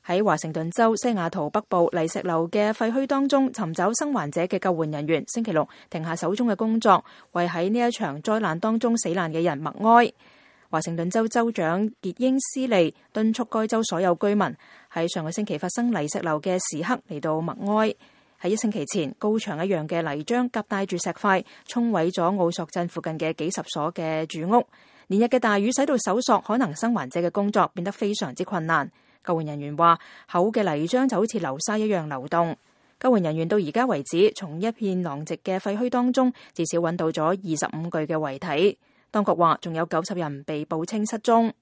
喺華盛頓州西雅圖北部泥石流嘅廢墟當中尋找生還者嘅救援人員，星期六停下手中嘅工作，為喺呢一場災難當中死難嘅人默哀。華盛頓州州長傑英斯利敦促該州所有居民喺上個星期發生泥石流嘅時刻嚟到默哀。喺1星期前，高牆一樣嘅泥漿夾帶住石塊，沖毀咗奧索鎮附近嘅幾十所嘅住屋。連日嘅大雨使到搜索可能生還者嘅工作變得非常之困難。救援人員話，厚嘅泥漿就好似流沙一樣流動。救援人員到而家為止，從一片狼藉嘅廢墟當中，至少揾到咗25具嘅遺體。當局話，仲有90人被報稱失蹤。